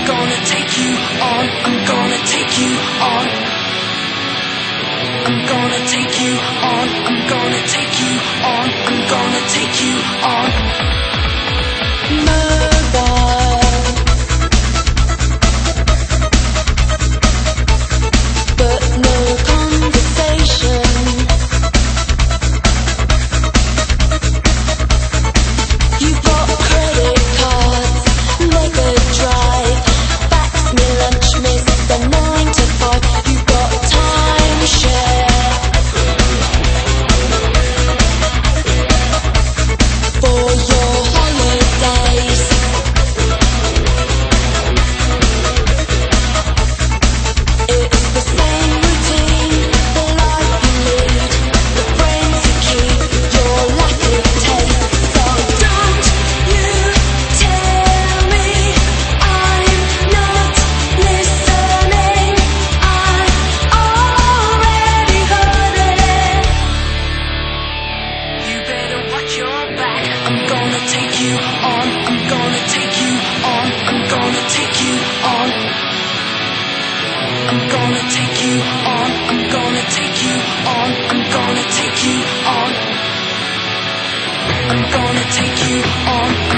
gonna take you on. I'm gonna take you on. I'm gonna take you on. I'm gonna take you on. I'm gonna take you on. Move on. But no conversation. You've got credit cards, Mega Drive, fax me lunch, miss the 9 to 5. You've got timeshare for your holidays. It's the same routine, the life you lead, the friends you keep, your lack of taste. So don't you tell me I'm not listening. I already heard it. You better watch your back. I'm gonna take you on. I'm gonna take you on. I'm gonna take you on. I'm gonna take you on. I'm gonna take you on. I'm gonna take you on. I'm gonna take you on.